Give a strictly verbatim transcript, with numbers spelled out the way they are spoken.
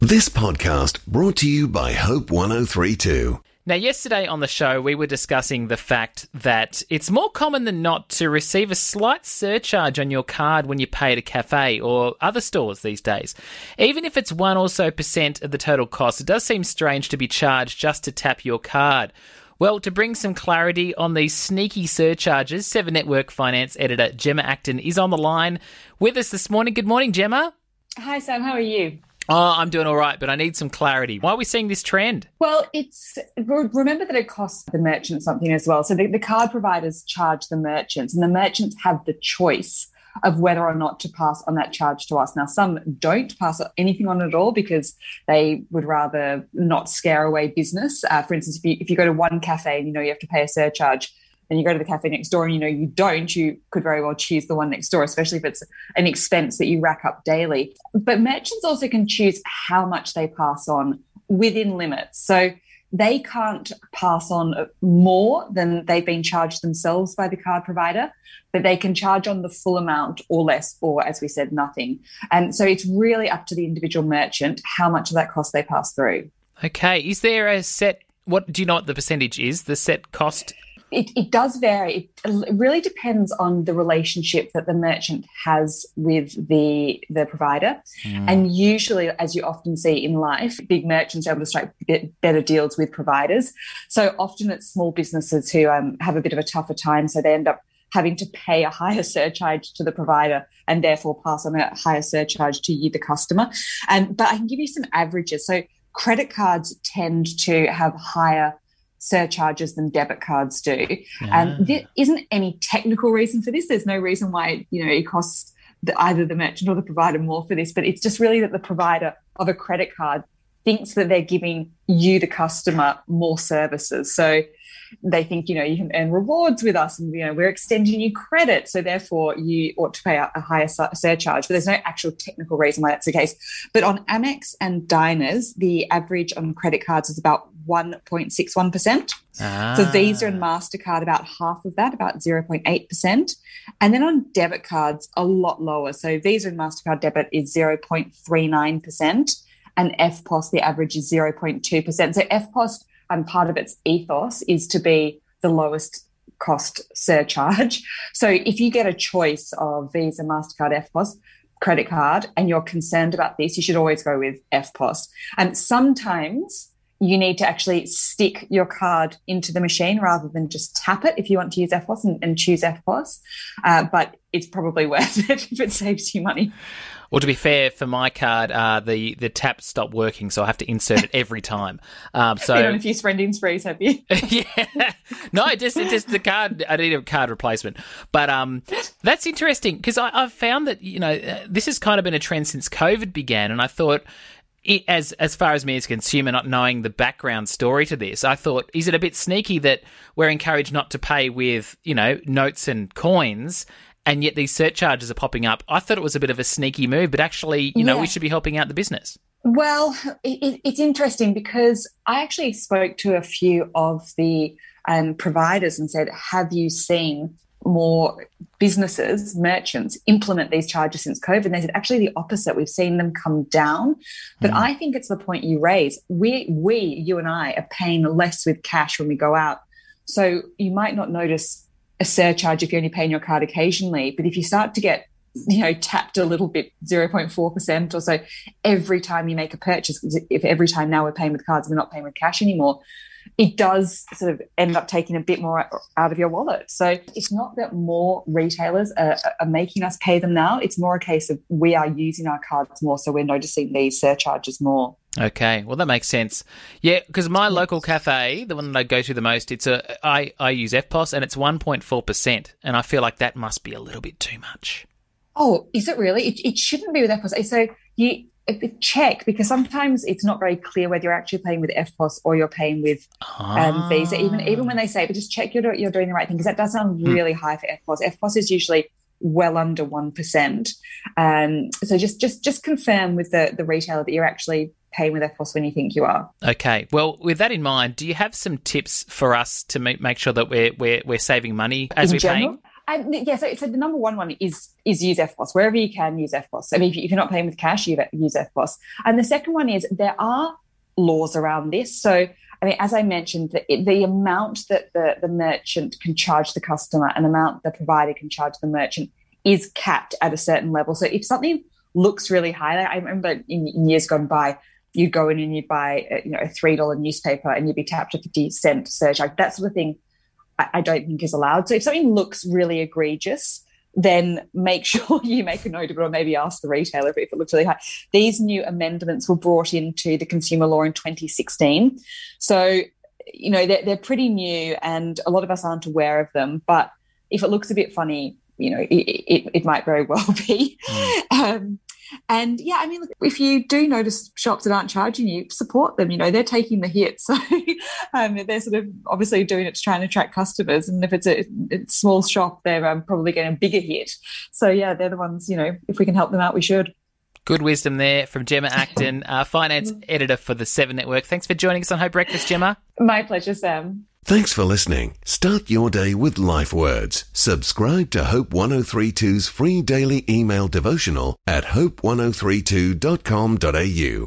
This podcast brought to you by Hope one oh three two. Now, yesterday on the show, we were discussing the fact that it's more common than not to receive a slight surcharge on your card when you pay at a cafe or other stores these days. Even if it's one or so percent of the total cost, it does seem strange to be charged just to tap your card. Well, to bring some clarity on these sneaky surcharges, Seven Network Finance editor Gemma Acton is on the line with us this morning. Good morning, Gemma. Hi, Sam. How are you? Oh, I'm doing all right, but I need some clarity. Why are we seeing this trend? Well, it's remember that it costs the merchant something as well. So the, the card providers charge the merchants, and the merchants have the choice of whether or not to pass on that charge to us. Now, some don't pass anything on at all because they would rather not scare away business. Uh, for instance, if you, if you go to one cafe and you know you have to pay a surcharge, and you go to the cafe next door and you know you don't, you could very well choose the one next door, especially if it's an expense that you rack up daily. But merchants also can choose how much they pass on within limits. So they can't pass on more than they've been charged themselves by the card provider, but they can charge on the full amount or less, or as we said, nothing. And so it's really up to the individual merchant how much of that cost they pass through. Okay. Is there a set, what do you know what the percentage is, the set cost? It, it does vary. It really depends on the relationship that the merchant has with the the provider. Mm. And usually, as you often see in life, big merchants are able to strike better deals with providers. So often it's small businesses who um, have a bit of a tougher time, so they end up having to pay a higher surcharge to the provider and therefore pass on a higher surcharge to you, the customer. And but I can give you some averages. So credit cards tend to have higher surcharges than debit cards do. Yeah. And there isn't any technical reason for this. There's no reason why, you know, it costs the, either the merchant or the provider more for this, but it's just really that the provider of a credit card thinks that they're giving you, the customer, more services. So they think, you know, you can earn rewards with us and, you know, we're extending you credit. So therefore you ought to pay a, a higher su- surcharge. But there's no actual technical reason why that's the case. But on Amex and Diners, the average on credit cards is about one point six one percent. Ah. So Visa and MasterCard, about half of that, about zero point eight percent. And then on debit cards, a lot lower. So Visa and MasterCard debit is zero point three nine percent. And F P O S, the average is zero point two percent. So F P O S, and part of its ethos is to be the lowest cost surcharge. So if you get a choice of Visa, MasterCard, F P O S, credit card, and you're concerned about this, you should always go with F P O S. And sometimes you need to actually stick your card into the machine rather than just tap it if you want to use F P O S and, and choose F P O S. Uh, but it's probably worth it if it saves you money. Well, to be fair, for my card, uh, the, the tap stopped working, so I have to insert it every time. Um, so Been on a few spending sprees, have you? Yeah. No, it just, it just the card, I need a card replacement. But um, that's interesting because I've found that, you know, uh, this has kind of been a trend since COVID began, and I thought, it, as as far as me as a consumer, not knowing the background story to this, I thought, is it a bit sneaky that we're encouraged not to pay with, you know, notes and coins, and yet these surcharges are popping up? I thought it was a bit of a sneaky move, but actually, you know, yeah. we should be helping out the business. Well, it, it's interesting because I actually spoke to a few of the um, providers and said, have you seen more businesses, merchants, implement these charges since COVID? And they said, actually, the opposite. We've seen them come down. But mm. I think it's the point you raise. We, we, you and I, are paying less with cash when we go out. So you might not notice a surcharge if you're only paying your card occasionally. But if you start to get, you know, tapped a little bit, zero point four percent or so every time you make a purchase, if every time now we're paying with cards, we're not paying with cash anymore, it does sort of end up taking a bit more out of your wallet. So it's not that more retailers are, are making us pay them now. It's more a case of we are using our cards more, so we're noticing these surcharges more. Okay, well, that makes sense. Yeah, because my local cafe, the one that I go to the most, it's a I, I use F P O S and it's one point four percent, and I feel like that must be a little bit too much. Oh, is it really? It, it shouldn't be with F P O S. So you check, because sometimes it's not very clear whether you're actually paying with F P O S or you're paying with um, Visa. Even even when they say, but just check you're, you're doing the right thing, because that does sound really hmm. high for F P O S. F P O S is usually well under one percent. Um, so just just just confirm with the, the retailer that you're actually paying with F P O S when you think you are. Okay. Well, with that in mind, do you have some tips for us to make, make sure that we're we're, we're saving money as in we're general? paying? And yeah, so, so the number one one is is use F P O S. Wherever you can, use F P O S. I mean, if you're not paying with cash, you use F P O S. And the second one is there are laws around this. So, I mean, as I mentioned, the, the amount that the, the merchant can charge the customer and the amount the provider can charge the merchant is capped at a certain level. So if something looks really high, I remember in, in years gone by, you'd go in and you'd buy a, you know, a three dollar newspaper and you'd be tapped a fifty cent surcharge. That sort of thing I, I don't think is allowed. So if something looks really egregious, then make sure you make a note of it or maybe ask the retailer if it looks really high. These new amendments were brought into the consumer law in twenty sixteen. So, you know, they're, they're pretty new and a lot of us aren't aware of them. But if it looks a bit funny, you know, it, it, it might very well be. Mm. Um, and, yeah, I mean, look, if you do notice shops that aren't charging you, support them. You know, they're taking the hit. So um, they're sort of obviously doing it to try and attract customers. And if it's a, a small shop, they're um, probably getting a bigger hit. So, yeah, they're the ones, you know, if we can help them out, we should. Good wisdom there from Gemma Acton, uh, finance editor for the Seven Network. Thanks for joining us on Hope Breakfast, Gemma. My pleasure, Sam. Thanks for listening. Start your day with Life Words. Subscribe to Hope one oh three two's free daily email devotional at hope ten thirty-two dot com dot a u.